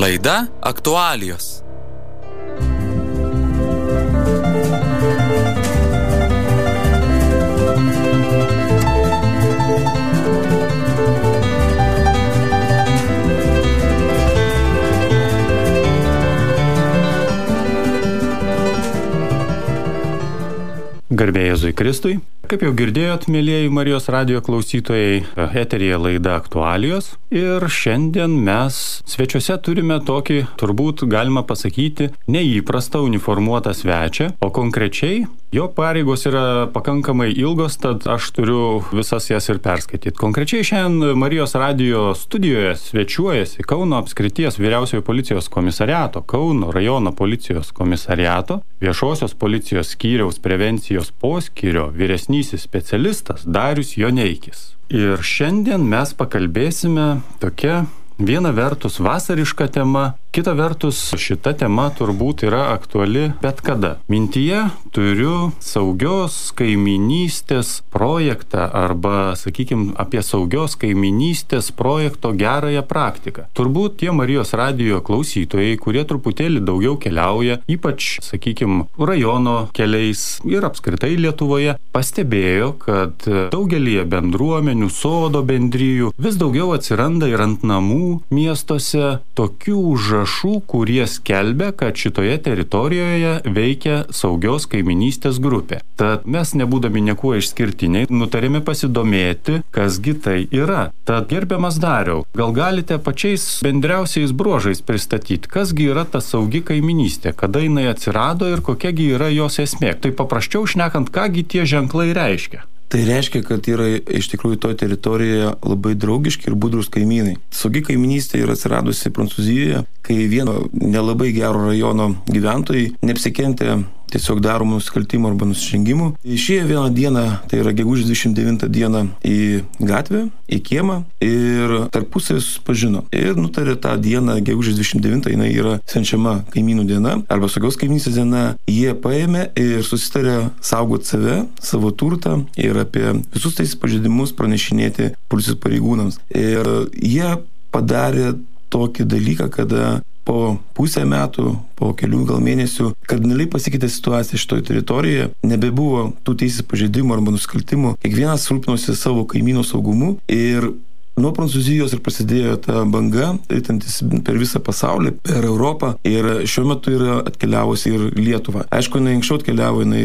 Laida aktualijos. Garbė Jėzui Kristui. Kaip jau girdėjot, mėlieji Marijos radijo klausytojai, eteryje laida aktualijos. Ir šiandien mes svečiuose turime tokį, turbūt galima pasakyti, neįprastą uniformuotą svečią, o konkrečiai jo pareigos yra pakankamai ilgos, tad aš turiu visas jas ir perskaityti. Konkrečiai šiandien Marijos radijo studijoje svečiuojasi Kauno apskrities vyriausiojo policijos komisariato, Kauno rajono policijos komisariato, viešosios policijos skyriaus prevencijos poskyrio vyresnysis specialistas Darius Joneikis. Ir šiandien mes pakalbėsime tokia viena vertus vasariška tema, kita vertus šita tema turbūt yra aktuali bet kada. Mintyje turiu saugios kaiminystės projektą arba, sakykime, apie saugios kaiminystės projekto gerąją praktiką. Turbūt tie Marijos radijo klausytojai, kurie truputėlį daugiau keliauja, ypač, sakykime, rajono keliais ir apskritai Lietuvoje, pastebėjo, kad daugelį bendruomenių, sodo bendrijų vis daugiau atsiranda ir ant namų miestuose tokių užrašų, kurie skelbia, kad šitoje teritorijoje veikia saugios kaiminystės grupė. Tad mes, nebūdami niekuo išskirtiniai, nutarėme pasidomėti, kasgi tai yra. Tad gerbiamas Dariau, gal galite pačiais bendriausiais bruožais pristatyti, kasgi yra ta saugi kaiminystė, kada jinai atsirado ir kokiagi yra jos esmė. Tai paprasčiau šnekant, kągi tie ženklai reiškia. Tai reiškia, kad yra iš tikrųjų toje teritorijoje labai draugiški ir budrūs kaimynai. Saugi kaiminystė yra atsiradusi Prancūzijoje, kai vieno nelabai gero rajono gyventojai neapsikentė tiesiog daromų nusikaltimų arba nusižengimų. Išėjo vieną dieną, tai yra gegužės 29 dieną, į gatvę, į kiemą ir tarpusavį susipažino. Ir nutarė tą dieną, gegužės 29, jinai yra švenčiama kaimynų diena arba saugios kaimynystės diena. Jie paėmė ir susitarė saugoti save, savo turtą ir apie visus tais pažeidimus pranešinėti policijos pareigūnams. Ir jie padarė tokį dalyką, kada po pusę metų, po kelių gal mėnesių, kardinaliai pasikeitė situacija šitoje teritorijoje, nebebuvo tų teisės pažeidimų arba nusikaltimų, kiekvienas rūpinosi savo kaimyno saugumu ir nuo Prancūzijos ir prasidėjo ta banga, eitantis per visą pasaulį, per Europą ir šiuo metu yra atkeliavusi ir Lietuvą. Aišku, jinai anksčiau atkeliavo, jinai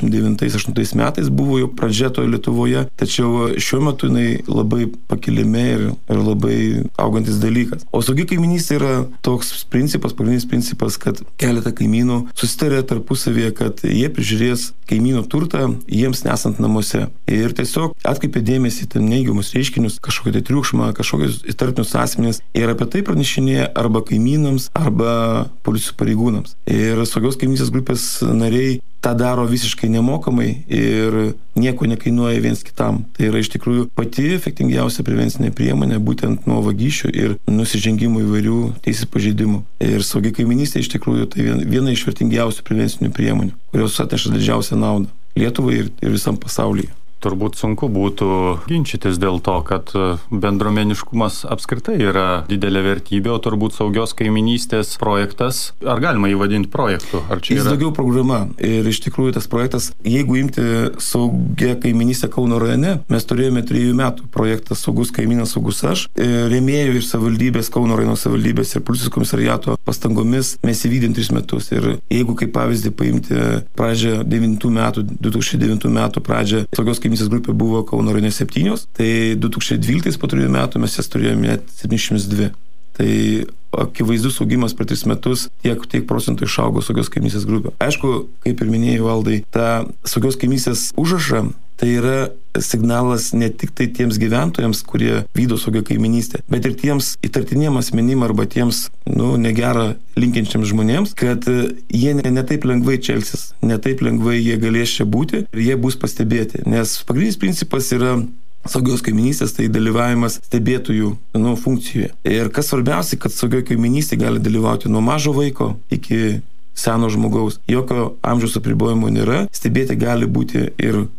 99-8 metais buvo jau pradžia toje Lietuvoje, tačiau šiuo metu jinai labai pakilime ir labai augantis dalykas. O saugi kaiminystė yra toks principas, pagrindinis principas, kad keletą kaimynų susitarė tarpusavėje, kad jie prižiūrės kaimynų turtą jiems nesant namuose. Ir tiesiog atkreipė dėmesį į neigiamus reiškinius, kažkokią triukšmą, kažkokius įtartinus asmenis ir apie tai pranešinėja arba kaimynams, arba policijos pareigūnams. Ir saugios kaimynystės grupės nariai tą daro visiškai nemokamai ir nieko nekainuoja viens kitam. Tai yra iš tikrųjų pati efektingiausia prevencinė priemonė būtent nuo vagysčių ir nusižengimų įvairių teisės pažeidimų. Ir saugi kaiminystė iš tikrųjų tai viena iš vertingiausių prevencinių priemonių, kurios atneša didžiausią naudą Lietuvai ir visam pasaulyje. Turbūt sunku būtų ginčytis dėl to, kad bendruomeniškumas apskritai yra didelė vertybė, o turbūt saugios kaiminystės projektas, ar galima jį vadinti projektu? Jis daugiau programa. Ir iš tikrųjų tas projektas, jeigu imti saugią kaiminystę Kauno rajone, mes turėjome 3 metų projektą Saugus kaimynas, saugus aš. Rėmėjų ir savivaldybės, Kauno rajono savivaldybės ir policijos komisariato pastangomis mes įvykdėm 3 metus. Ir jeigu kaip pavyzdį paimti pradžią 2009 metų pradžią saugios kaiminystės grupė buvo Kauno rajone 7, tai 2012 po 3 metų mes jas turėjome net 702. Tai akivaizdus augimas per 3 metus tiek procentų išaugo saugios kaiminystės grupė. Aišku, kaip ir minėjai, Valdai, ta saugios kaiminystės užrašą tai yra signalas ne tik tai tiems gyventojams, kurie vykdo saugią kaiminystę, bet ir tiems įtartiniem asmenim arba tiems, negerą linkiančiams žmonėms, kad jie ne taip lengvai čia elgsis, ne taip lengvai jie galės čia būti ir jie bus pastebėti. Nes pagrindinis principas yra saugios kaiminystės, tai dalyvavimas stebėtojų funkcijoje. Ir kas svarbiausia, kad saugioje kaiminystėje gali dalyvauti nuo mažo vaiko iki seno žmogaus. Jokio amžiaus apribojimo nėra. Stebėti gali būti ir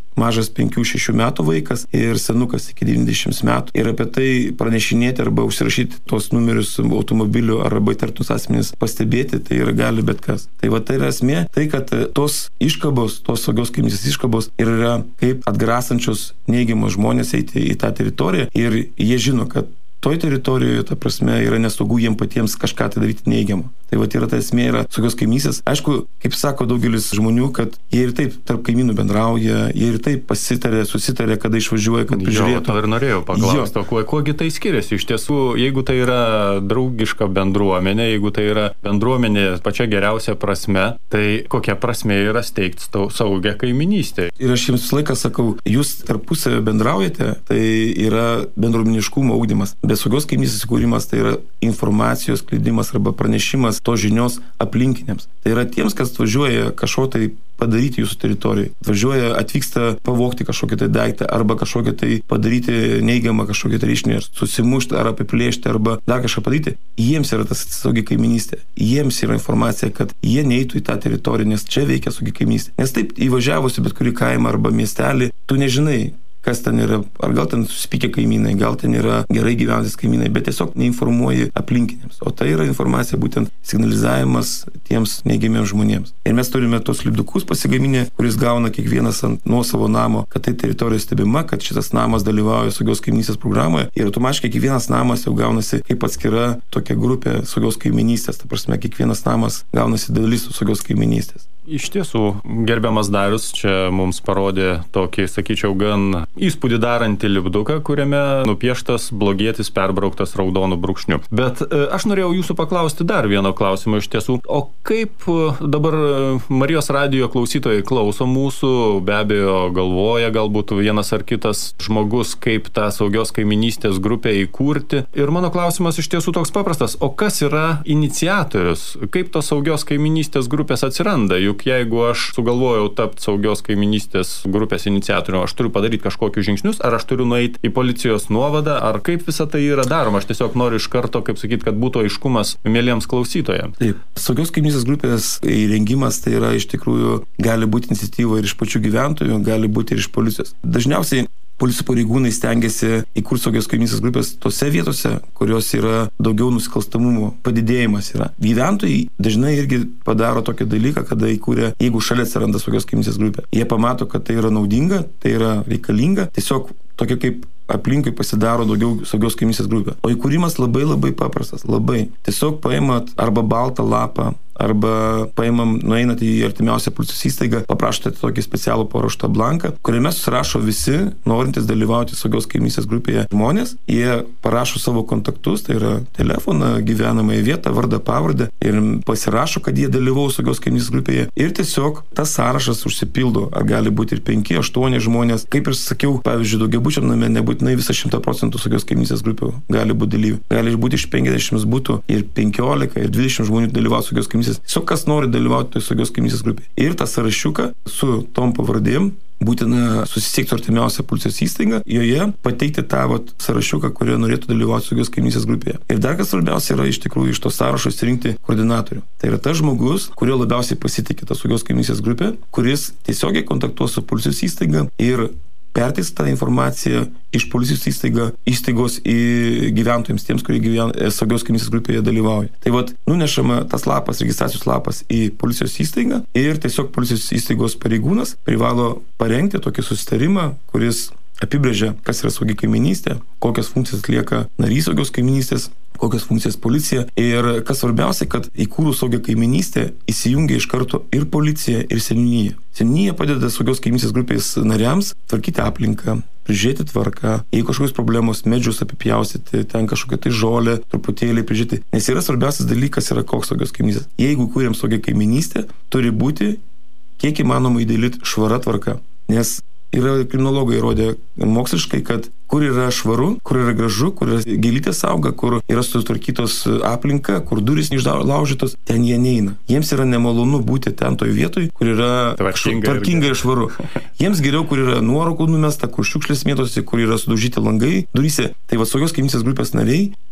mažas 5-6 metų vaikas ir senukas iki 90 metų. Ir apie tai pranešinėti arba užsirašyti tuos numerius automobilių arba įtartus asmenys pastebėti, tai yra gali bet kas. Tai va tai yra esmė, tai kad tos iškabos, tos saugios kaimynystės iškabos yra kaip atgrasančios neigiamus žmonės eiti į tą teritoriją ir jie žino, kad toj teritorijoje, ta prasme, yra nesaugu jiem patiems kažką tai daryti neigiamą. Tai va yra ta esmė, yra saugios kaimynystės. Aišku, kaip sako daugelis žmonių, kad jie ir taip tarp kaimynų bendrauja, jie ir taip susitarė, kada išvažiuoja, kad prižiūrėtų. To ir norėjau paklausti, kuogi tai skiriasi. Iš tiesų, jeigu tai yra draugiška bendruomenė, jeigu tai yra bendruomenė pačia geriausia prasme, tai kokia prasme yra steigti saugią kaiminystę. Ir aš jums visą laiką sakau, jūs tarpusavę bendraujate, tai yra bendruomeniškumo ugdymas. Bet saugios kaimynystės įkūrimas tai yra informacijos skleidimas arba pranešimas to žinios aplinkiniams. Tai yra tiems, kas atvažiuoja kažko tai padaryti jūsų teritorijai. Atvažiuoja, atvyksta pavogti kažkokį tai daiktą arba kažkokį tai padaryti neigiamą kažkokį tai reiškinį, susimušti ar apiplėšti arba dar kažką padaryti. Jiems yra tas saugi kaiminystė. Jiems yra informacija, kad jie neitų į tą teritoriją, nes čia veikia saugi kaiminystė. Nes taip įvažiavusi bet kurį kaimą arba miestelį, tu nežinai, kas ten yra, ar gal ten susipykę kaimynai, gal ten yra gerai gyvenantis kaimynai, bet tiesiog neinformuoji aplinkiniams. O tai yra informacija būtent signalizavimas tiems neigiamiems žmonėms. Ir mes turime tos lipdukus pasigaminę, kuris gauna kiekvienas ant nuosavo namo, kad tai teritorija stebima, kad šitas namas dalyvauja saugios kaiminystės programoje ir automatiškai kiekvienas namas jau gaunasi kaip atskira tokia grupė saugios kaiminystės. Ta prasme, kiekvienas namas gaunasi dalis saugios kaiminystės. Iš tiesų, gerbiamas Darius čia mums parodė tokį, sakyčiau, gan įspūdį darantį lipduką, kuriame nupieštas blogietis perbrauktas raudonu brūkšniu. Bet aš norėjau jūsų paklausti dar vieno klausimo iš tiesų. O kaip dabar Marijos radijo klausytojai klauso mūsų, be abejo galvoja galbūt vienas ar kitas žmogus, kaip tą saugios kaiminystės grupę įkurti. Ir mano klausimas iš tiesų toks paprastas. O kas yra iniciatorius? Kaip tos saugios kaiminystės grupės atsiranda? Juk jeigu aš sugalvojau tapti saugios kaiminystės grupės iniciatoriu, aš turiu padaryti kažkokius žingsnius, ar aš turiu nueiti į policijos nuovadą, ar kaip visa tai yra daroma. Aš tiesiog noriu iš karto, kaip sakyti, kad būtų aiškumas mieliems klausytojams. Taip. Saugios kaiminystės grupės įrengimas tai yra iš tikrųjų gali būti iniciatyva ir iš pačių gyventojų, gali būti ir iš policijos. Dažniausiai policijos pareigūnai stengiasi įkurti saugios kaiminystės grupės tose vietose, kurios yra daugiau nusikalstamumo padidėjimas yra. Gyventojai dažnai irgi padaro tokį dalyką, kada įkūrė, jeigu šalia atsiranda saugios kaiminystės grupė. Jie pamato, kad tai yra naudinga, tai yra reikalinga, tiesiog tokia kaip aplinkui pasidaro daugiau saugios kaiminystės grupė. O įkūrimas labai labai paprastas, labai. Tiesiog paimat arba baltą lapą, arba paimam, nueinat į artimiausią policijos įstaigą, paprašote tokį specialų paruoštą blanką, kuriame susirašo visi norintys dalyvauti saugios kaiminystės grupėje žmonės. Jie parašo savo kontaktus, tai yra telefoną, gyvenamąją vietą, vardą, pavardę ir pasirašo, kad jie dalyvaus saugios kaiminystės grupėje. Ir tiesiog tas sąrašas užsipildo, ar gali būti ir 5-8 žmonės. Kaip ir sakiau, pavyzdžiui, daugiabučiam name nebūtinai visą 100% saugios kaiminystės grupių gali būti dalyvių. Gali būti iš 50 būtų ir 15 ir 20 žmonių dalyvauti saugios kaiminystės. Tiesiog kas nori dalyvauti toje saugios kaiminystės grupėje. Ir tą sąrašiuką su tom pavardėm būtina susisiekti artimiausią policijos įstaigą, joje pateikti tą sąrašiuką, kurie norėtų dalyvauti saugios kaiminystės grupėje. Ir dar kas svarbiausia yra iš tikrųjų iš to sąrašo išsirinkti koordinatorių. Tai yra tas žmogus, kurio labiausiai pasitikė ta saugios kaiminystės grupė, kuris tiesiogiai kontaktuos su policijos įstaiga ir perteiks tą informaciją iš policijos įstaigos į gyventojams, tiems, kurie saugios kaiminystės grupėje dalyvauja. Tai nunešama tas lapas, registracijos lapas į policijos įstaigą ir tiesiog policijos įstaigos pareigūnas privalo parengti tokį susitarimą, kuris apibrėžia, kas yra saugi kaiminystė, kokias funkcijas atlieka narys saugios kaiminystės, kokias funkcijas policija ir kas svarbiausia, kad įkūrus saugią kaiminystę įsijungia iš karto ir policija, ir seniūnija. Seniūnija padeda saugios kaiminystės grupės nariams tvarkyti aplinką, prižiūrėti tvarką, jei kažkokios problemos, medžius apipjaustyti, ten kažkokią tai žolę truputėlį prižiūrėti. Nes yra svarbiausias dalykas yra koks saugios kaiminystės. Jeigu kūrėm saugią kaiminystę, turi būti kiek įmanoma ideali švara tvarka. Nes yra kriminologai įrodė moksliškai, kad kur yra švaru, kur yra gražu, kur yra gėlytės auga, kur yra sutvarkytos aplinka, kur durys neišlaužytos, ten jie neina. Jiems yra nemalonu būti ten toj vietoj, kur yra tvarkinga ir švaru. Jiems geriau, kur yra nuorūkų numesta, kur šiukšlės mėtosi, kur yra sudaužyti langai, duryse. Tai saugios kaiminystės grupės nariai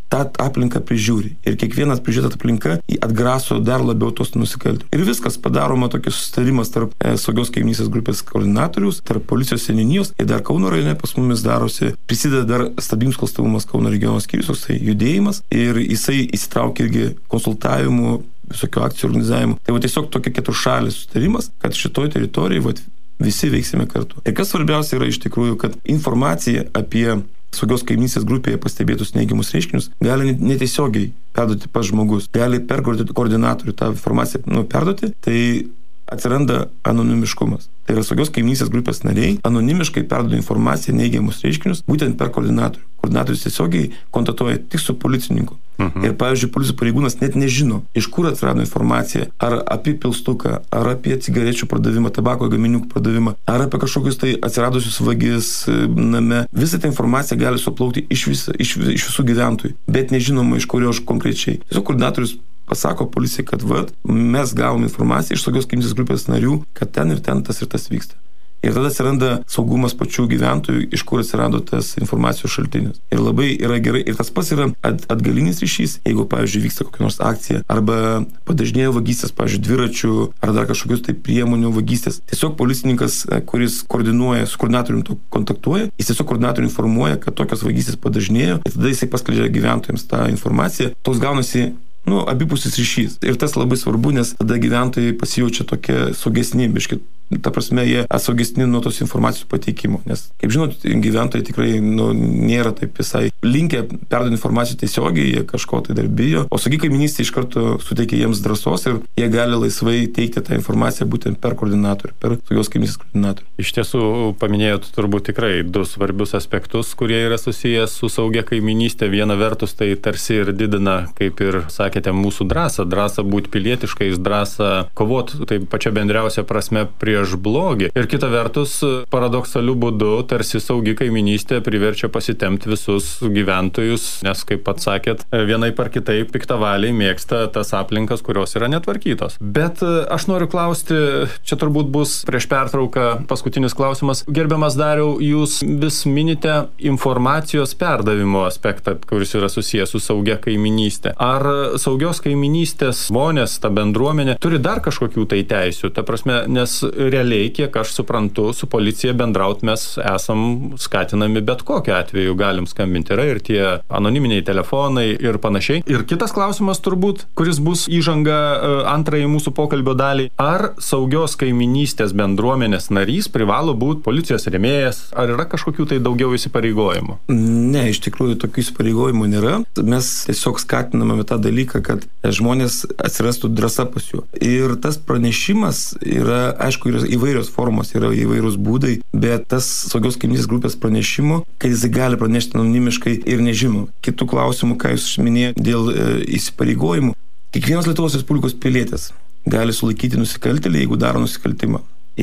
tą aplinką prižiūri. Ir kiekvienas prižiūrėta aplinka atgraso dar labiau tos nusikaltėlius. Ir viskas padaroma tokis susitarimas tarp saugios kaimynystės grupės koordinatorius, tarp policijos seniūnijos ir dar Kauno rajone pas mumis darosi, prisideda dar stabilumo nusikalstamumas Kauno regiono skyrius, toksai judėjimas ir jisai įsitraukia irgi konsultavimų, visokių akcijų organizavimų. Tai va tiesiog tokia keturšalis susitarimas, kad šitoj teritorijai visi veiksime kartu. Ir kas svarbiausia yra iš tikrųjų, kad informacija apie saugios kaimynystės grupėje pastebėtus neigiamus reiškinius gali netiesiogiai perduoti pas žmogus, gali per koordinatorių tą informaciją perduoti, tai atsiranda anonimiškumas. Tai yra saugios kaimynystės grupės nariai anonimiškai perduoda informaciją neigiamus reiškinius būtent per koordinatorių. Koordinatorius tiesiogiai kontaktuoja tik su policininku. Ir, pavyzdžiui, policijos pareigūnas net nežino, iš kur atsirado informacija, ar apie pilstuką, ar apie cigarečių pardavimą, tabako gaminių pardavimą, ar apie kažkokius tai atsiradusius vagis name. Visą tą informaciją gali suplaukti iš visų gyventojų, bet nežinoma, iš kurio konkrečiai. Tiesiog koordinatorius pasako policijai, kad mes gavom informaciją iš saugios kaimynystės grupės narių, kad ten ir ten tas ir tas vyksta. Ir tada atsiranda saugumas pačių gyventojų, iš kur atsirado tas informacijos šaltinis. Ir labai yra gerai. Ir tas pats yra atgalinis ryšys, jeigu, pavyzdžiui, vyksta kokia nors akcija, arba padažnėjo vagystės, pavyzdžiui, dviračių, ar dar kažkokius tai priemonių vagystės. Tiesiog policininkas, kuris koordinuoja, su koordinatoriumi to kontaktuoja, jis tiesiog koordinatorių informuoja, kad tokios vagystės padažnėjo, ir tada jisai paskleidžia gyventojams tą informaciją. Toks gaunasi abipusis ryšys. Ir tas labai svarbu, nes tada gyventojai pasijaučia tokie saugesni, biški. Ta prasme, jie atsaugesni nuo tos informacijos pateikimo. Nes, kaip žinot, gyventojai tikrai nėra taip visai linkę perduoti informaciją tiesiogiai, jie kažko tai dar bijo. O saugi kaimynystė iš karto suteikia jiems drąsos ir jie gali laisvai teikti tą informaciją būtent per koordinatorių, per saugios kaimynystės koordinatorių. Iš tiesų, paminėjot turbūt tikrai du svarbius aspektus, kurie yra susijęs su saugia kaimynystė. Viena vertus tai tarsi ir didina, kaip ir sakėte, mūsų drąsą būti pilietiškais, drąsą kovoti taip pačia bendriausia prasme prieš blogį. Ir kita vertus, paradoksaliu būdu, tarsi saugi kaimynystė priverčia pasitemti visus gyventojus, nes, kaip pats sakėt, vienaip ar kitaip piktavaliai mėgsta tas aplinkas, kurios yra netvarkytos. Bet aš noriu klausti, čia turbūt bus prieš pertrauką paskutinis klausimas. Gerbiamas Dariau, jūs vis minite informacijos perdavimo aspektą, kuris yra susijęs su saugia kaimynystė. Ar saugios kaimynystės žmonės, ta bendruomenė, turi dar kažkokių tai teisių? Ta prasme, nes realiai, kiek aš suprantu, su policija bendraut mes esam skatinami bet kokiu atveju, galim skambinti. Yra ir tie anoniminiai telefonai ir panašiai. Ir kitas klausimas turbūt, kuris bus įžanga antrąjį mūsų pokalbio dalį. Ar saugios kaimynystės bendruomenės narys privalo būti policijos rėmėjas? Ar yra kažkokių tai daugiau įsipareigojimų? Ne, iš tikrųjų tokių įsipareigojimų nėra. Mes tiesiog skatiname tą dalyką, kad žmonės atsirastų drąsa pas jų. Ir tas pranešimas yra, aišku, yra įvairios formos, yra įvairūs būdai, bet tas saugios kaimynystės grupės pranešimo, kad jis gali pranešti anonimiškai ir nežino. Kitų klausimų, ką jūs minėjote dėl įsipareigojimų. Kiekvienas Lietuvos Respublikos pilietis gali sulaikyti nusikaltėlį, jeigu daro nusikaltimą.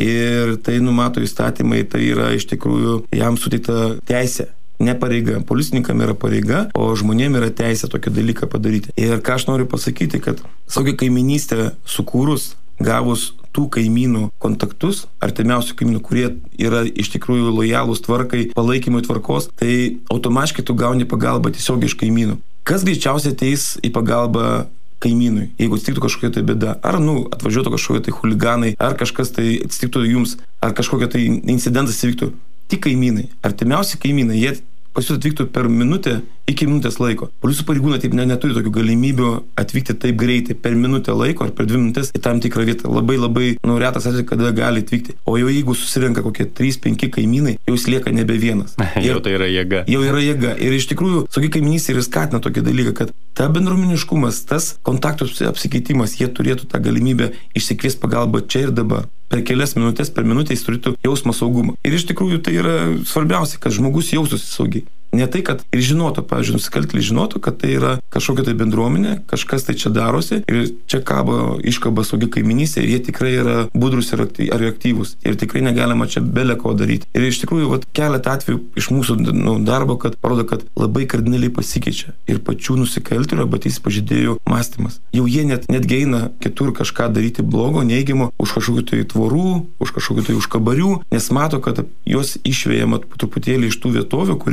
Ir tai numato įstatymai, tai yra iš tikrųjų jam suteikta teisė. Ne pareiga. Policininkam yra pareiga, o žmonėm yra teisė tokį dalyką padaryti. Ir ką aš noriu pasakyti, kad saugia kaimynystė sukūrus, gavus tų kaimynų kontaktus, artimiausių kaimynų, kurie yra iš tikrųjų lojalūs tvarkai, palaikymui tvarkos, tai automatiškai tu gauni pagalbą tiesiog iš kaimynų. Kas greičiausiai ateis į pagalbą kaimynui, jeigu atsitiktų kažkokia tai bėda, ar atvažiuotų kažkokie tai chuliganai, ar kažkas tai atsitiktų jums, ar kažkokia tai incidentas įvyktų, tik kaimynai, artimiausi kaimynai, jie pas jūs atvyktų per minutę iki minutės laiko. Policijos pareigūnai taip neturi tokių galimybių atvykti taip greitai, per minutę laiko ar per 2 minutės į tam tikrą vietą. Labai retas atvejis, kada gali atvykti. O jau jeigu susirenka kokie 3-5 kaimynai, jau jis lieka nebe vienas. Jau tai yra jėga. Jau yra jėga. Ir iš tikrųjų, saugi kaimynystė ir skatina tokį dalyką, kad ta bendruomeniškumas, tas kontaktų apsikeitimas, jie turėtų tą galimybę išsikviesti pagalbą čia ir dabar. Per kelias minutės, per minutę jis turėtų jausmą saugumą. Ir iš tikrųjų tai yra svarbiausia, kad žmogus jaustųsi saugiai. Ne tai, kad ir žinotų, pavyzdžiui, nusikaltėliai žinotų, kad tai yra kažkokia tai bendruomenė, kažkas tai čia darosi ir čia iškaba saugi kaimynystė ir jie tikrai yra budrus ir aktyvūs. Ir tikrai negalima čia bele ko daryti. Ir iš tikrųjų, keletą atvejų iš mūsų darbo, kad parodo, kad labai kardinaliai pasikeičia ir pačių nusikaltėlių arba teisės pažeidėjų mąstymas. Jau jie netgi eina kitur kažką daryti blogo, neigiamo, už kažkokių tai tvorų, už kažkokių tai užkabarių, nes mato, kad juos išvėjama truputėlį iš tų vietovių, kuriuose jie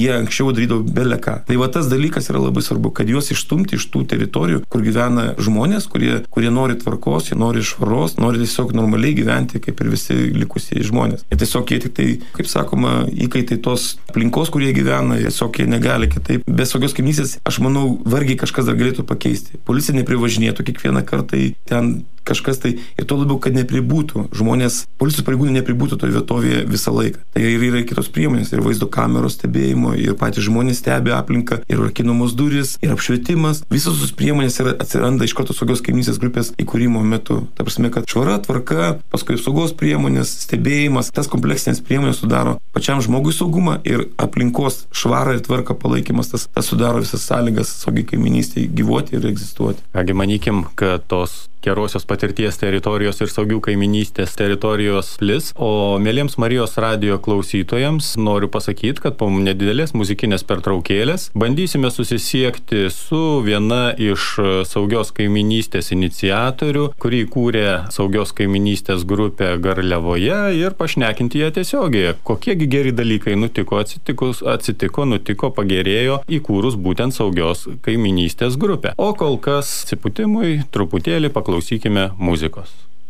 jie anksčiau darydavo beleką. Tai va tas dalykas yra labai svarbu, kad juos išstumti iš tų teritorijų, kur gyvena žmonės, kurie nori tvarkos, jie nori švaros, nori tiesiog normaliai gyventi, kaip ir visi likusieji žmonės. Ir tiesiog jie tik tai, kaip sakoma, įkaitai tos aplinkos, kurie gyvena, tiesiog jie negali kitaip. Be saugios kaimynystės, aš manau, vargiai kažkas dar galėtų pakeisti. Policija neprivažinėtų kiekvieną kartą ten kažkas tai, ir to labiau, kad nepribūtų žmonės, policijos pareigūnai nepribūtų toje vietovėje visą laiką. Tai ir yra kitos priemonės, ir vaizdo kameros stebėjimo, ir patys žmonės stebi aplinką, ir rakinamos durys, ir apšvietimas. Visos tos priemonės atsiranda iš karto saugios kaimynystės grupės įkūrimo metu. Ta prasme, kad švara, tvarka, paskui saugos priemonės, stebėjimas, tas kompleksinės priemonės sudaro pačiam žmogui saugumą ir aplinkos švarą ir tvarką palaikymas, tas sudaro visas sąlygas saugiai kaimynystėje gyvuoti ir egzistuoti. Kągi, manykim, kad tos gerosios patirties teritorijos ir saugių kaiminystės teritorijos plis, o mėlyms Marijos radijo klausytojams noriu pasakyti, kad po nedidelės muzikinės pertraukėlės bandysime susisiekti su viena iš saugios kaiminystės iniciatorių, kuri įkūrė saugios kaiminystės grupę Garliavoje, ir pašnekinti ją tiesiogiai. Kokiegi geri dalykai nutiko, pagerėjo įkūrus būtent saugios kaiminystės grupę. O kol kas atsiputimui truputėlį paklausykime muzikos.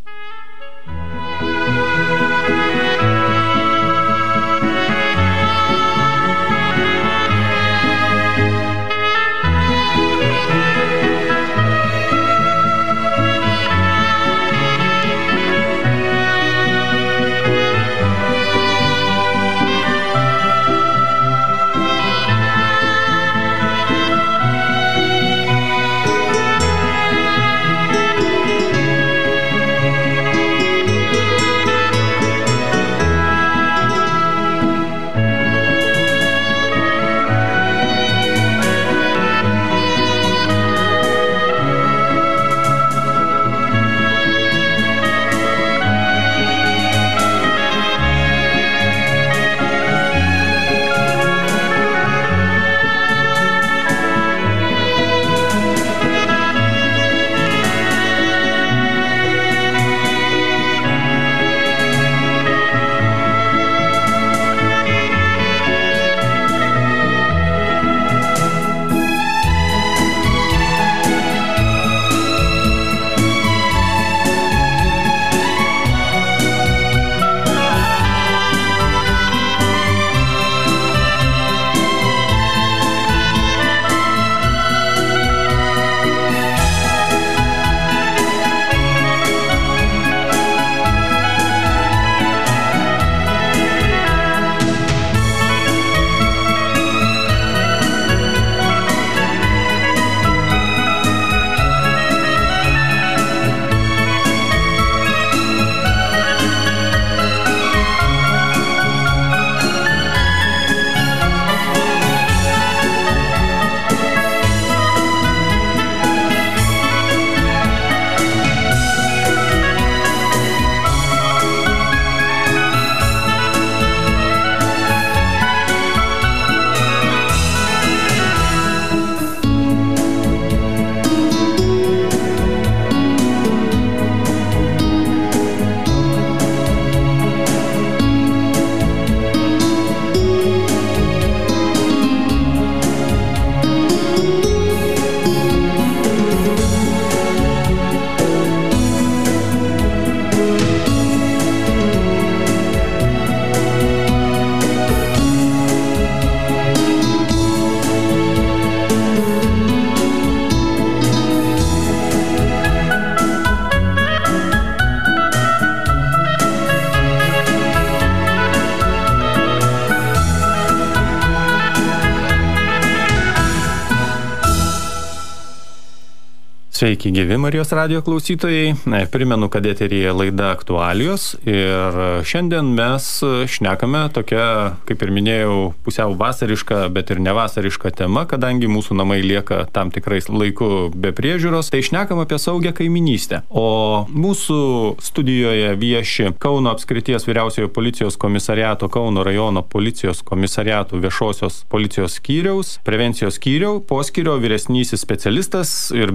Sveiki, gyvi Marijos radijo klausytojai. Primenu, kad eteryje laida Aktualijos ir šiandien mes šnekame tokia, kaip ir minėjau, pusiau vasariška, bet ir nevasariška tema, kadangi mūsų namai lieka tam tikrais laiku be priežiūros, tai šnekam apie saugią kaiminystę. O mūsų studijoje vieši Kauno apskrities vyriausiojo policijos komisariato, Kauno rajono policijos komisariato viešosios policijos skyriaus, prevencijos skyriaus, poskyrio vyresnysis specialistas ir bendruomenės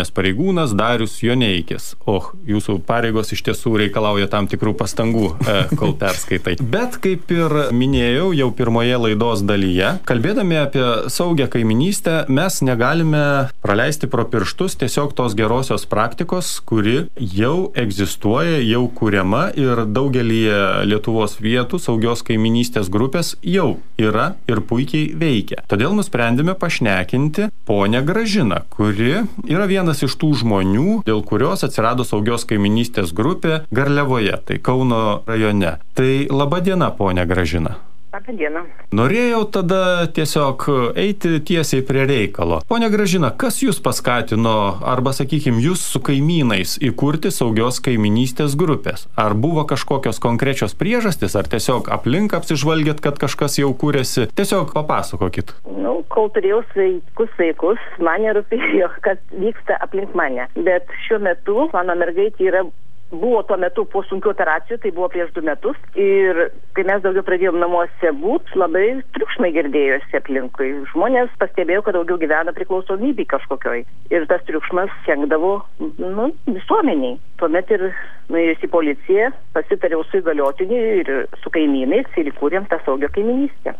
kariuomenės pareigūnas Darius Joneikis. Jūsų pareigos iš tiesų reikalauja tam tikrų pastangų, kol perskaitai. Bet kaip ir minėjau jau pirmoje laidos dalyje, kalbėdami apie saugią kaiminystę, mes negalime praleisti pro pirštus tiesiog tos gerosios praktikos, kuri jau egzistuoja, jau kuriama ir daugelį Lietuvos vietų saugios kaiminystės grupės jau yra ir puikiai veikia. Todėl nusprendėme pašnekinti ponę Gražiną, kuri yra vienas iš tų žmonių, dėl kurios atsirado saugios kaiminystės grupė Garliavoje, tai Kauno rajone. Tai laba diena, ponė Gražina. Labą dieną. Norėjau tada tiesiog eiti tiesiai prie reikalo. Pone Gražina, kas jūs paskatino, arba, sakykime, jūs su kaimynais įkurti saugios kaiminystės grupės? Ar buvo kažkokios konkrečios priežastys, ar tiesiog aplink apsižvalgėt, kad kažkas jau kūrėsi? Tiesiog papasakokit. Kol turėjau vaikus, man nerūpėjo, kas vyksta aplink mane. Bet šiuo metu mano mergaitė buvo tuo metu po sunkių operacijų, tai buvo prieš 2 metus. Ir kai mes daugiau pradėjom namuose būt, labai triukšmai girdėjosi aplinkui. Žmonės pastebėjo, kad daugiau gyvena priklausomybei kažkokioj. Ir tas triukšmas kenkdavo visuomeniai. Tuomet ir nuėjus į policiją, pasitariau su įgaliotiniu ir su kaimynais ir įkūrėm tą saugią kaiminystę.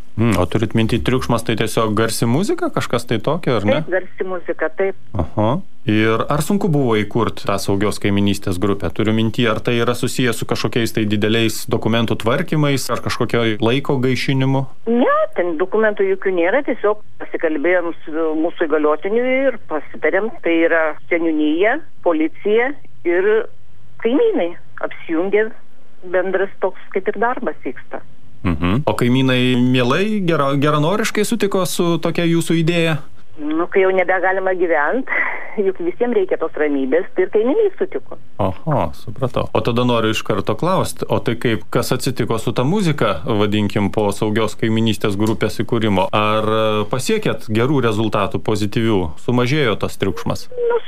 O turit minti triukšmas, tai tiesiog garsi muzika, kažkas tai tokio, ar ne? Taip, garsi muzika, taip. Aha. Ir ar sunku buvo įkurti tą saugios kaiminystės grupę? Turiu minti, ar tai yra susijęs su kažkokiais tai dideliais dokumentų tvarkymais, ar kažkokio laiko gaišinimu? Ne, ten dokumentų jokių nėra, tiesiog pasikalbėjom su mūsų įgaliotiniu ir pasitarėm, tai yra seniūnija, policija ir kaimynai. Apsijungė, bendras toks kaip ir darbas vyksta. O kaimynai mielai, geranoriškai sutiko su tokia jūsų idėja? Kai jau nebegalima gyventi, juk visiems reikia tos ramybės, tai ir kaimynai sutiko. Supratau. O tada noriu iš karto klausti, o tai kas atsitiko su ta muzika, vadinkim, po saugios kaiminystės grupės įkūrimo? Ar pasiekėt gerų rezultatų, pozityvių? Sumažėjo tas triukšmas?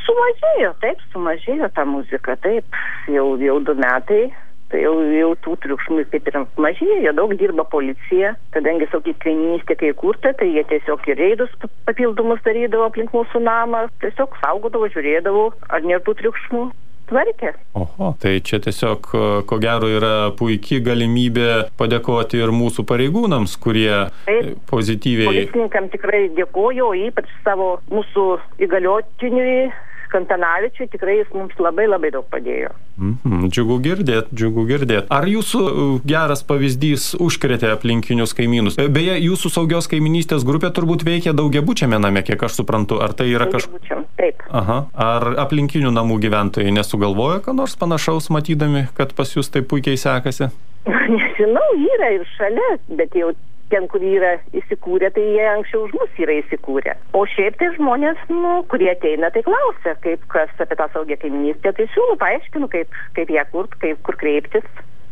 Sumažėjo ta muzika, taip. Jau 2 metai. Tai jau tų triukšmų kaip ir mažėjo, daug dirba policija, kadangi saugi kaiminystė kai kurta, tai jie tiesiog ir reidus papildomus darydavo aplink mūsų namą, tiesiog saugodavo, žiūrėdavo, ar nėra tų triukšmų. Tvarkė. Tai čia tiesiog, ko gero, yra puikiai galimybė padėkoti ir mūsų pareigūnams, kurie pozityviai... Policininkam tikrai dėkoju, o ypač savo mūsų įgaliotiniui Kantanavičiui, tikrai jis mums labai daug padėjo. Džiugu girdėt. Ar jūsų geras pavyzdys užkrėtė aplinkinius kaimynus? Beje, jūsų saugios kaiminystės grupė turbūt veikia daugiabučiame name, kiek aš suprantu. Ar tai yra Daugiabučiam, taip. Ar aplinkinių namų gyventojai nesugalvojo ką nors panašaus, matydami, kad pas jūs taip puikiai sekasi? Nežinau, yra ir šalia, bet jau ten, kur yra įsikūrę, tai jie anksčiau už mus yra įsikūrę. O šiaip tai žmonės, kurie ateina, tai klausia, kas apie tą saugią kaiminystę, tai siūlau, paaiškinu, kaip ją kurt, kur kreiptis.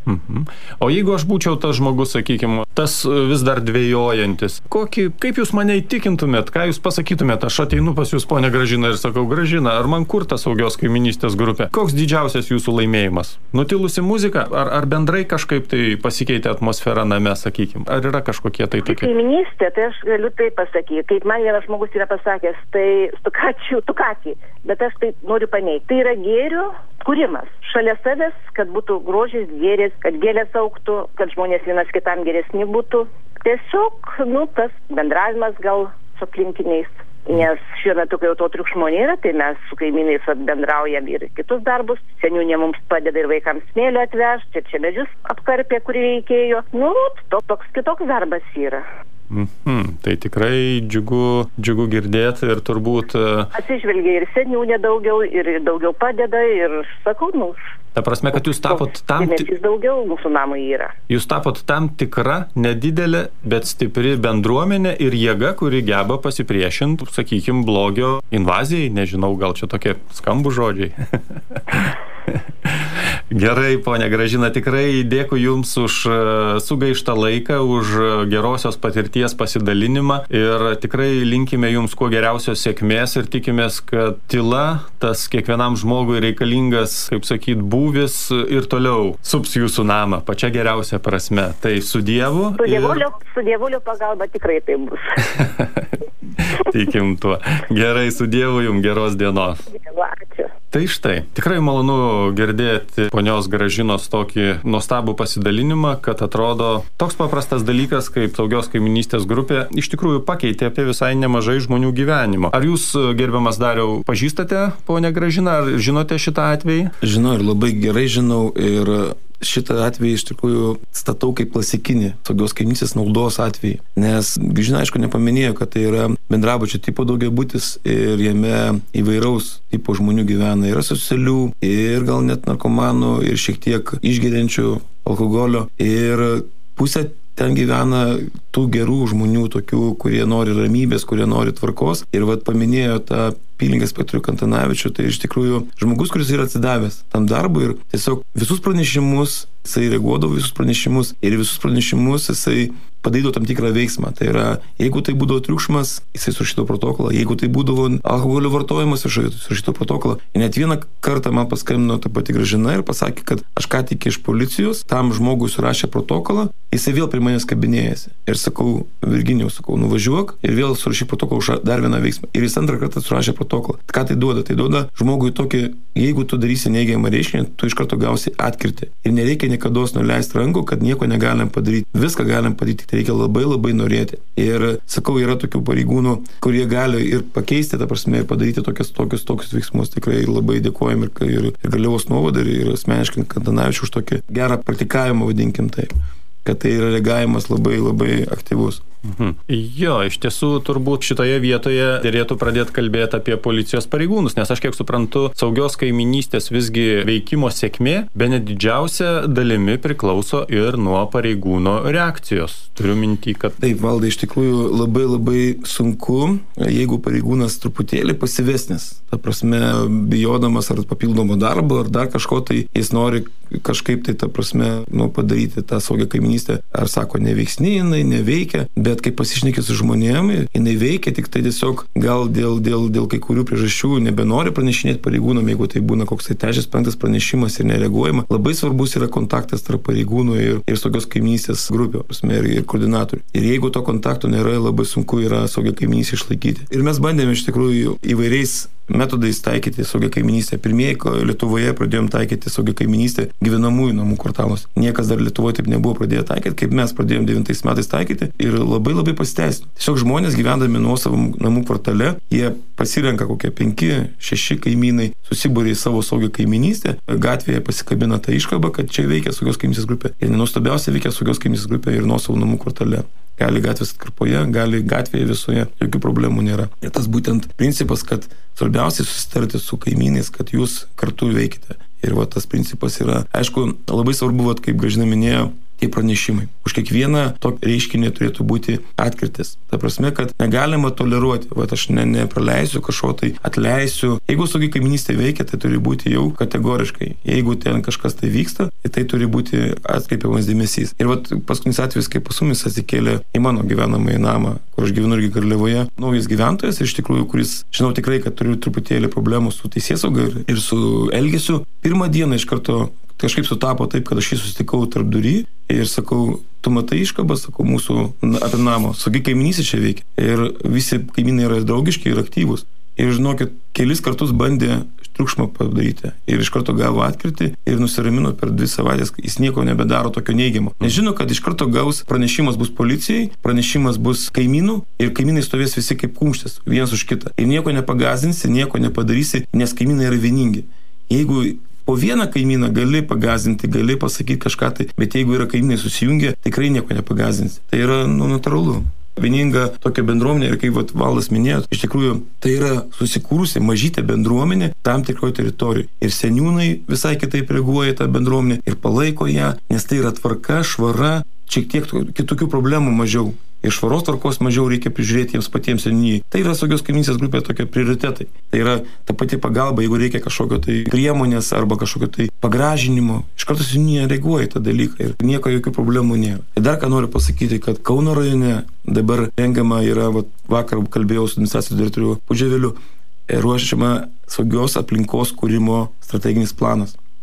O jeigu aš būčiau tas žmogus, sakykime, tas vis dar dvejojantis, kaip jūs mane įtikintumėt, ką jūs pasakytumėt, aš ateinu pas jūs, ponė Gražina, ir sakau, Gražina, ar man kurta saugios kaiminystės grupė? Koks didžiausias jūsų laimėjimas? Nutilusi muzika? Ar bendrai kažkaip tai pasikeitė atmosfera name, sakykime? Ar yra kažkokie tai tokie? Kaiminystė, tai aš galiu tai pasakyti. Kaip man vienas žmogus yra pasakęs, tai stukatį, bet aš tai noriu paneigti. Tai yra gėrio kūrimas. Šalia savęs, kad būtų grožis, gėris, kad gėlės augtų, kad žmonės vienas kitam geresni būtų. Tiesiog, tas bendravimas gal su aplinkiniais. Nes šiuo metu, kai jau to triukšmo nėra, tai mes su kaimynais bendraujam ir kitus darbus. Seniūnė mums padeda ir vaikams smėlio atvežti, ir čia medžius apkarpė, kurį reikėjo. Toks kitoks darbas yra. Tai tikrai džiugu girdėti ir turbūt... Atsižvelgia ir seniūnė daugiau padeda ir sakau, Ta prasme, kad jūs tapot daugiau mūsų namui yra. Jūs tapot tam tikra, nedidelė, bet stipri bendruomenė ir jėga, kuri geba pasipriešinti, sakykime, blogio invazijai. Nežinau, gal čia tokie skambūs žodžiai. Gerai, ponia Gražina, tikrai dėkui Jums už sugaištą laiką, už gerosios patirties pasidalinimą ir tikrai linkime Jums kuo geriausios sėkmės ir tikimės, kad tyla, tas kiekvienam žmogui reikalingas, kaip sakyt, būvis ir toliau sups Jūsų namą, pačia geriausia prasme. Tai su Dievu. Su Dievulio pagalba tikrai tai bus. Tikim tuo. Gerai, su Dievu jums, geros dienos. Ačiū. Tai štai, tikrai malonu girdėti ponios Gražinos tokį nuostabų pasidalinimą, kad atrodo toks paprastas dalykas kaip saugios kaiminystės grupė iš tikrųjų pakeitė apie visai nemažai žmonių gyvenimo. Ar jūs, gerbiamas Dariau, pažįstate ponę Gražiną, ar žinote šitą atvejį? Žinau ir labai gerai žinau ir šitą atvejį iš tikrųjų statau kaip klasikinį saugios kaimynystės naudos atvejį. Nes Gražina, aišku, nepaminėjo, kad tai yra bendrabučio tipo daugiabutis ir jame įvairaus tipo žmonių gyvena. Yra socialių ir gal net narkomanų ir šiek tiek išgeriančių alkoholio. Ir pusė ten gyvena tų gerų žmonių, tokių, kurie nori ramybės, kurie nori tvarkos. Ir vat paminėjo tą apylinkės Petrijų Kantanavičių, tai iš tikrųjų žmogus, kuris yra atsidavęs tam darbui ir tiesiog visus pranešimus, jisai reaguodavo visus pranešimus ir visus pranešimus jisai padarydavo tam tikrą veiksmą. Tai yra, jeigu tai būdavo triukšmas, jisai surašydavo protokolą, jeigu tai būdavo alkoholio vartojimas, surašydavo protokolą. Ir net vieną kartą man paskambino ta pati Gražina ir pasakė, kad aš ką tik iš policijos, tam žmogui surašė protokolą, jisai vėl prie manęs kabinėjasi. Ir sakau, Virginijau, nuvažiuok ir vėl surašy protokolą už dar vieną veiksmą. Ir jis antrą kartą surašė protokolą. Ką tai duoda? Tai duoda žmogui tokį, jeigu tu darysi neigiamą reiškinį, tu iš karto gausi atkirtį. Ir nereikia niekada nuleisti rankų, kad nieko negalim padaryti. Viską galim padaryti, tai reikia labai labai norėti. Ir sakau, yra tokių pareigūnų, kurie gali ir pakeisti, ta prasme, ir padaryti tokius veiksmus. Tikrai labai dėkojam ir Garliavos nuovadai, ir asmeniškai Kantanavičiui už tokį gerą praktikavimą, vadinkim taip. Kad tai yra reagavimas labai labai aktyvus. Jo, iš tiesų turbūt šitoje vietoje dėrėtų pradėti kalbėti apie policijos pareigūnus, nes aš kiek suprantu, saugios kaiminystės visgi veikimo sėkmė bene didžiausia dalimi priklauso ir nuo pareigūno reakcijos. Turiu mintį, kad... Taip, Valdai, iš tikrųjų labai labai sunku, jeigu pareigūnas truputėlį pasyvesnis. Ta prasme, bijodamas ar papildomo darbo, ar dar kažko, tai jis nori kažkaip tai, ta prasme, padaryti tą saugią kaiminystę. Ar sako, neveiksni, jinai neveikia, bet kai pasišneki su žmonėmis, jinai veikia, tik tai tiesiog gal dėl kai kurių priežasčių nebenori pranešinėti pareigūnam, jeigu tai būna koks tai 3-5 pranešimas ir nereaguojama. Labai svarbus yra kontaktas tarp pareigūnų ir saugios kaiminystės grupių, prasme, ir koordinatorių. Ir jeigu to kontakto nėra, labai sunku yra saugią kaiminystę išlaikyti. Ir mes bandėme iš tikrųjų įvairiais metodais taikyti saugią kaiminystę. Pirmieji Lietuvoje pradėjom taikyti saugią kaiminystę gyvenamųjų namų kvartaluose. Niekas dar Lietuvoje taip nebuvo pradėję taikyti, kaip mes pradėjom 9 metais taikyti ir labai labai pasiteisino. Tiesiog žmonės gyvendami nuosavam namų kvartale, jie pasirenka kokie 5-6 kaimynai, susibūrė į savo saugią kaiminystę, gatvėje pasikabina tą iškabą, kad čia veikia saugios kaiminystės grupė. Ir nenuostabiausia veikia saugios kaiminystės grupė ir nuosavų namų kvartale. Gali gatvės atkarpoje, gali gatvėje visoje, jokių problemų nėra. Ir tas būtent principas, kad svarbiausiai susitarti su kaimynais, kad jūs kartu veikite. Ir tas principas yra, aišku, labai svarbu, kaip Gražina minėjo, tie pranešimai. Už kiekvieną tokį reiškinį turėtų būti atkirtis. Ta prasme, kad negalima toleruoti, aš nepraleisiu kažko, tai atleisiu. Jeigu saugi kaiminystė veikia, tai turi būti jau kategoriškai. Jeigu ten kažkas tai vyksta, tai turi būti atkreipiamas dėmesys. Ir paskutinis atvejis, kai pas mumis atsikėlė į mano gyvenamąjį namą, kur aš gyvenu irgi Garliavoje, naujas gyventojas, iš tikrųjų, kuris, žinau tikrai, kad turiu truputėlį problemų su teisėsauga ir su elgesiu. Pirmą dieną iš karto kažkaip sutapo taip, kad aš jį susitikau tarp durį ir sakau, tu matai iškabą, sakau, mūsų apie namo, saugi kaiminystė čia veikia. Ir visi kaimynai yra draugiški ir aktyvūs. Ir žinokit, kelis kartus bandė triukšmą padaryti. Ir iš karto gavo atkirtį ir nusiramino per 2 savaitės, jis nieko nebedaro tokio neigiamo. Nes žino, kad iš karto gaus pranešimas bus policijai, pranešimas bus kaimynų ir kaimynai stovės visi kaip kumštis, vienas už kitą. Ir nieko nepagazinsi, nieko nepadarysi, nes kaimynai yra vieningi. Jeigu po vieną kaimyną gali pagazinti, gali pasakyti kažką tai, bet jeigu yra kaimynai susijungę, tikrai nieko nepagazinsi. Tai yra natūralu. Vieninga tokia bendruomenė ir kaip Valdas minėjo, iš tikrųjų tai yra susikūrusi mažytė bendruomenė tam tikroje teritorijoje. Ir seniūnai visai kitaip reaguoja tą bendruomenę ir palaiko ją, nes tai yra tvarka, švara, šiek tiek kitokių problemų mažiau. Ir švaros tvarkos mažiau reikia prižiūrėti jiems patiems seniūnijai. Tai yra saugios kaiminystės grupė tokie prioritetai. Tai yra ta pati pagalba, jeigu reikia kažkokio tai priemonės arba kažkokio tai pagražinimo. Iš karto seniūnija reaguoja į tą dalyką ir nieko jokių problemų nėra. Ir dar ką noriu pasakyti, kad Kauno rajone dabar rengiama yra, vakar kalbėjau su administracijos direktoriu Pudžiaveliu, ruošiama saugios aplinkos kūrimo strateginis planas.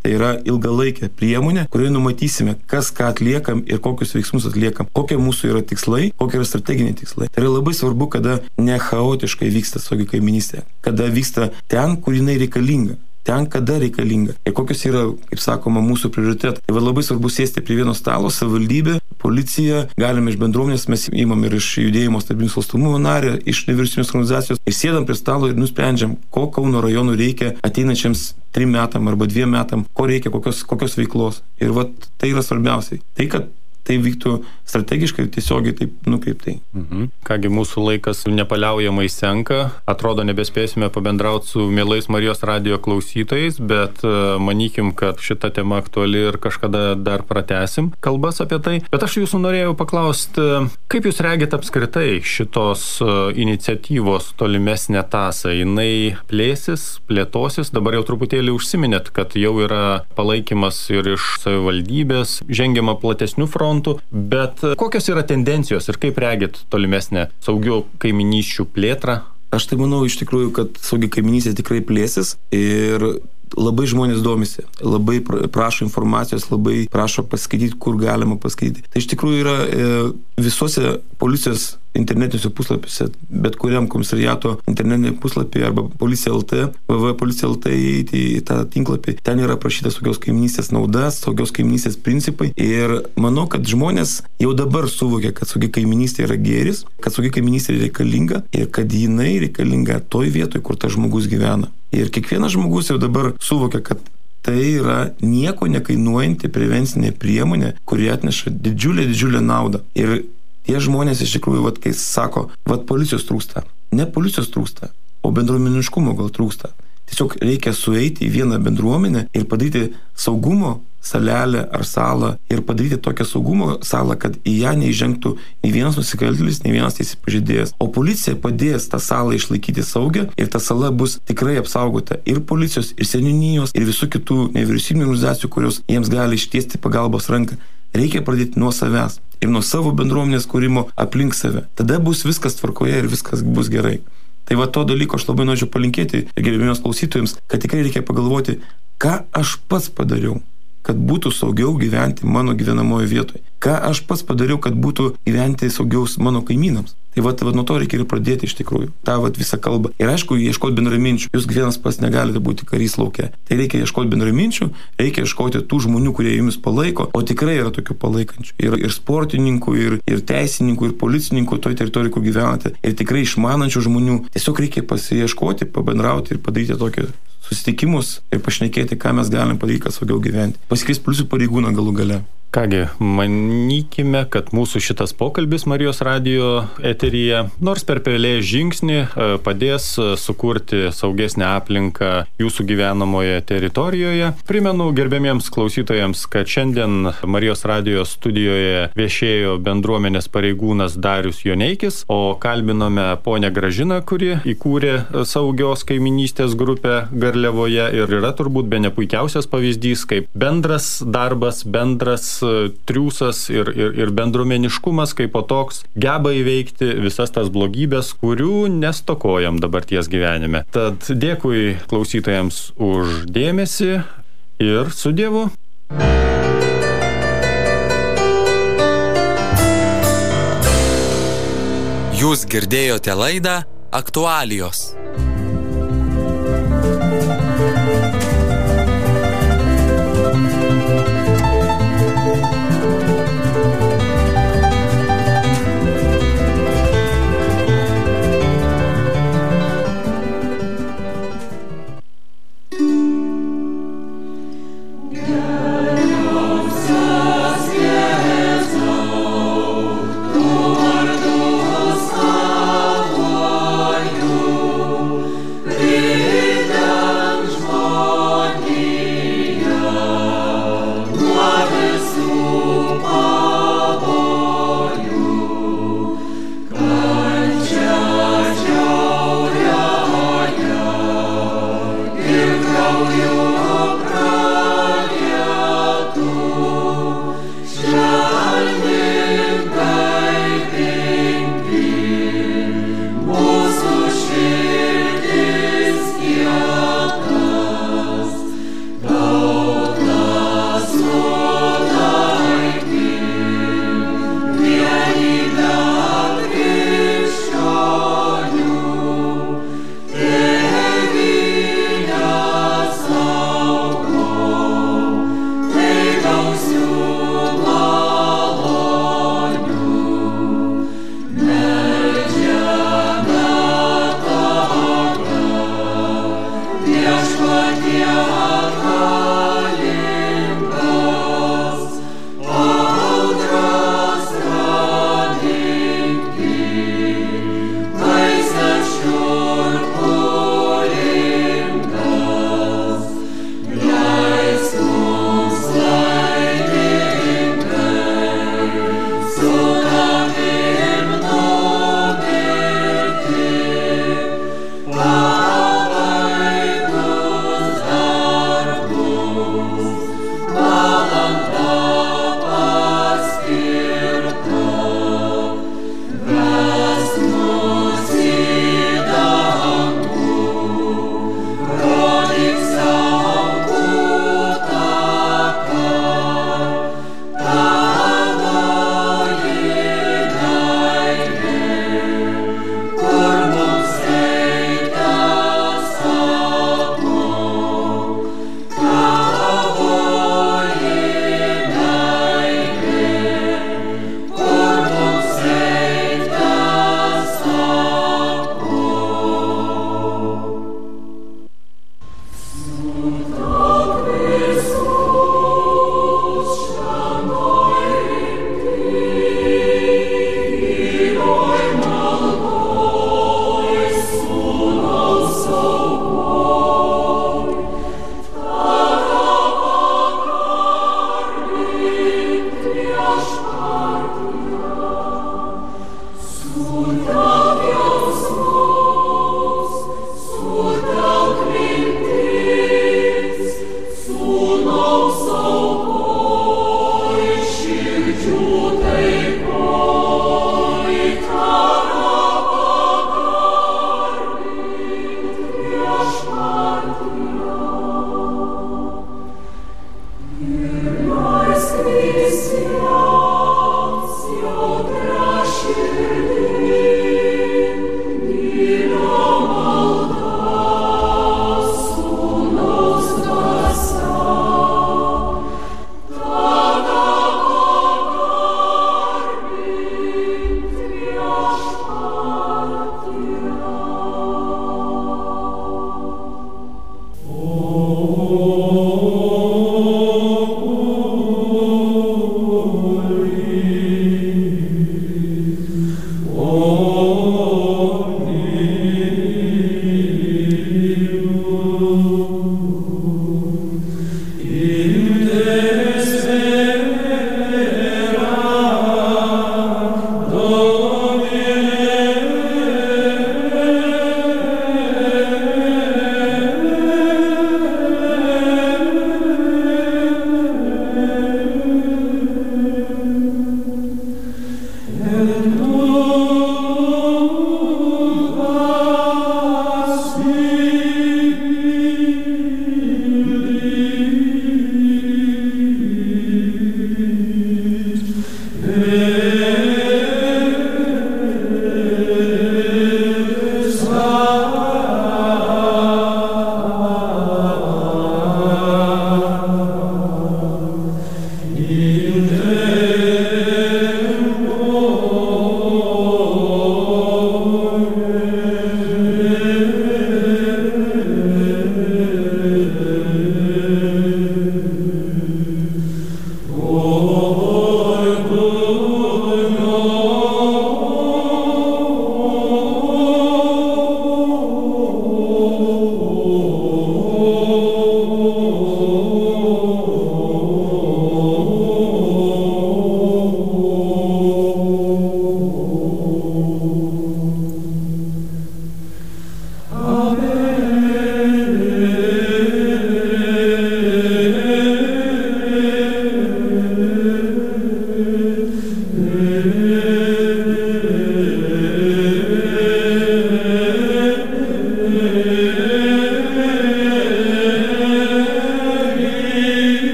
Tai yra ilgalaikė priemonė, kurioje numatysime, kas ką atliekam ir kokius veiksmus atliekam, kokie mūsų yra tikslai, kokie yra strateginiai tikslai. Tai yra labai svarbu, kada ne chaotiškai vyksta saugi kaiminystė, kada vyksta ten, kur jinai reikalinga. Ten, kada reikalinga. Ir kokios yra, kaip sakoma, mūsų prioritetai. Tai labai svarbu sėsti prie vieno stalo, savivaldybė, policija, galime iš bendruomenės, mes įmam ir iš judėjimo starptautinių nusikalstamumo narį, iš nevyriausybinės organizacijos ir sėdam prie stalo ir nusprendžiam, ko Kauno rajonų reikia ateinančiams 3 metam arba 2 metam, ko reikia, kokios veiklos. Ir vat tai yra svarbiausiai. Tai, kad tai vyktų strategiškai ir tiesiogiai taip nukreiptai. Kągi, mūsų laikas nepaliaujamai senka. Atrodo, nebespėsime pabendrauti su mielais Marijos radijo klausytojais, bet manykim, kad šita tema aktuali ir kažkada dar pratęsim kalbas apie tai. Bet aš jūsų norėjau paklausti, kaip jūs regite apskritai šitos iniciatyvos tolimesnę tąsą? Jinai plėtosis? Dabar jau truputėlį užsiminėt, kad jau yra palaikymas ir iš savivaldybės, žengiama platesnių frontų. Bet kokios yra tendencijos ir kaip regit tolimesnę saugių kaiminysčių plėtrą? Aš tai manau iš tikrųjų, kad saugi kaiminystė tikrai plėsis ir labai žmonės domisi, labai prašo informacijos, labai prašo paskaityti, kur galima paskaityti. Tai iš tikrųjų yra visuose policijos internetiniuose puslapiuose, bet kuriam komisariato internetinė puslapį arba policija LT, www.policija LT įeiti į tą tinklapį. Ten yra aprašyta saugios kaiminystės naudas, saugios kaiminystės principai ir manau, kad žmonės jau dabar suvokia, kad saugi kaiminystė yra gėris, kad saugi kaiminystė reikalinga ir kad jinai reikalinga toj vietoj, kur tas žmogus gyvena. Ir kiekvienas žmogus jau dabar suvokia, kad tai yra nieko nekainuojanti prevencinė priemonė, kuri atneša didžiulę naudą. Ir tie žmonės iš tikrųjų, kai sako, policijos trūksta. Ne policijos trūksta, o bendruomeniškumo gal trūksta. Tiesiog reikia sueiti į vieną bendruomenę ir padaryti saugumo salelę ar salą ir padaryti tokią saugumo salą, kad į ją neįžengtų nei vienas nusikaltėlis, nei vienas teisės pažeidėjas. O policija padės tą salą išlaikyti saugią ir ta sala bus tikrai apsaugota ir policijos, ir seniūnijos, ir visų kitų nevyriausybinių organizacijų, kurios jiems gali ištiesti pagalbos ranką. Reikia pradėti nuo savęs ir nuo savo bendruomenės kūrimo aplink save. Tada bus viskas tvarkoje ir viskas bus gerai. Tai to dalyko aš labai norėčiau palinkėti gerbėmiems klausytojams, kad tikrai reikia pagalvoti, ką aš pats padariau, kad būtų saugiau gyventi mano gyvenamoje vietoje. Ką aš pats padariau, kad būtų gyventi saugiaus mano kaimynams. Tai nuo to reikia ir pradėti iš tikrųjų. Ta visą kalbą. Ir aišku, ieškoti bendraminčių. Jūs vienas pats negalite būti karys lauke. Tai reikia ieškoti bendraminčių, reikia ieškoti tų žmonių, kurie jumis palaiko, o tikrai yra tokių palaikančių. Ir sportininkų, ir teisininkų, ir policininkų toj teritorijai, kur gyvenate. Ir tikrai išmanančių žmonių. Tiesiog reikia pasiieškoti, pabendrauti ir padaryti tokią susitikimus ir pašnekėti, ką mes galim padaryti, kad saugiau gyventi. Pasikviesti policijos pareigūną galų gale. Kągi, manykime, kad mūsų šitas pokalbis Marijos radijo eteryje, nors per pelės žingsnį, padės sukurti saugesnę aplinką jūsų gyvenamoje teritorijoje. Primenu gerbėmiems klausytojams, kad šiandien Marijos radijo studijoje viešėjo bendruomenės pareigūnas Darius Joneikis, o kalbinome ponę Gražiną, kuri įkūrė saugios kaiminystės grupę Garliavoje ir yra turbūt bene puikiausias pavyzdys, kaip bendras darbas, bendras triūsas ir bendruomeniškumas kaip po toks geba įveikti visas tas blogybės, kurių nestokojam dabarties gyvenime. Tad dėkui klausytojams už dėmesį ir su Dievu. Jūs girdėjote laidą Aktualijos.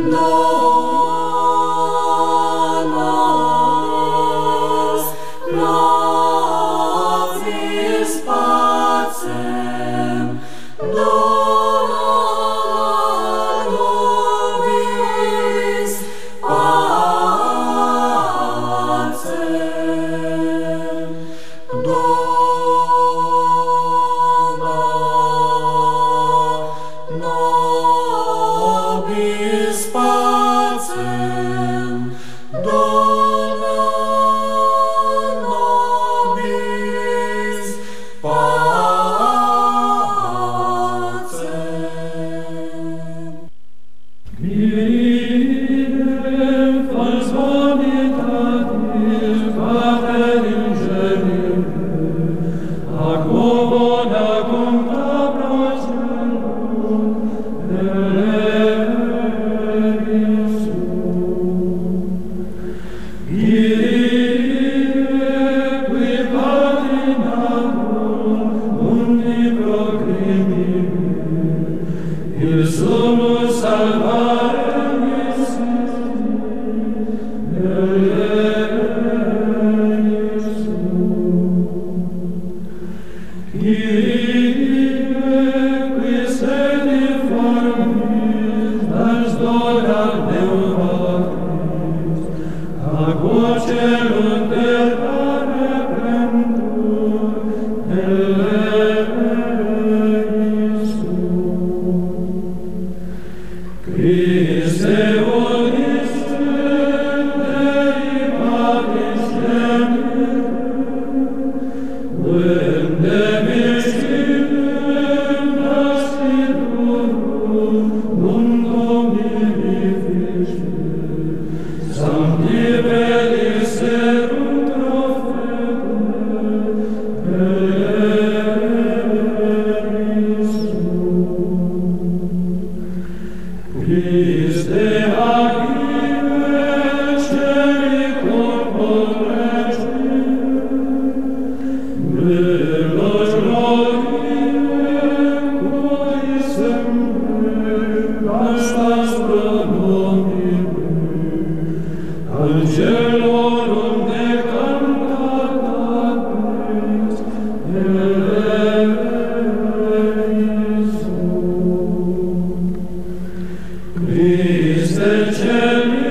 Christe,